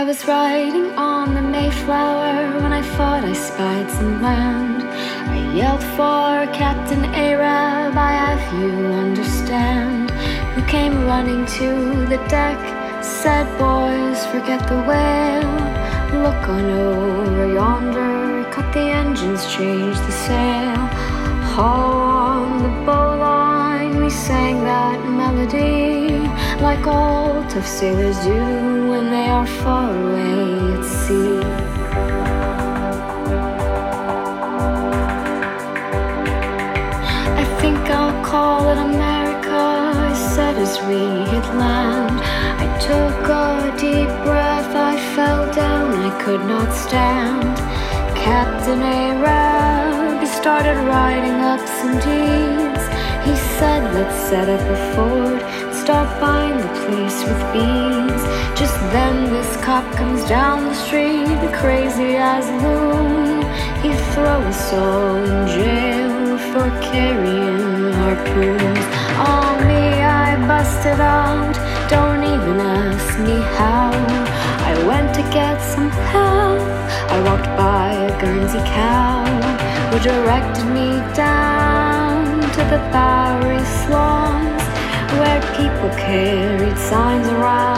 was riding on the Mayflower when I thought I spied some land. I yelled for Captain Arab, I have you understand, who came running to the deck, said, boys, forget the whale. Look on over yonder, cut the engines, change the sail. Haul on the bowline, we sang that melody, like all tough sailors do when they are far away at sea. I think I'll call it America, I said as we hit land. I took a deep breath, I fell down, I could not stand. Captain Arab, he started writing up some deeds. He said, let's set up a fort, start buying the place with beads. Just then this cop comes down the street, crazy as a loon. He'd throw us all in jail for carrying harpoons. On me I busted out, don't even ask me how. I went to get some help, I walked by a Guernsey cow, who directed me down to the Bowery slums, where people carried signs around.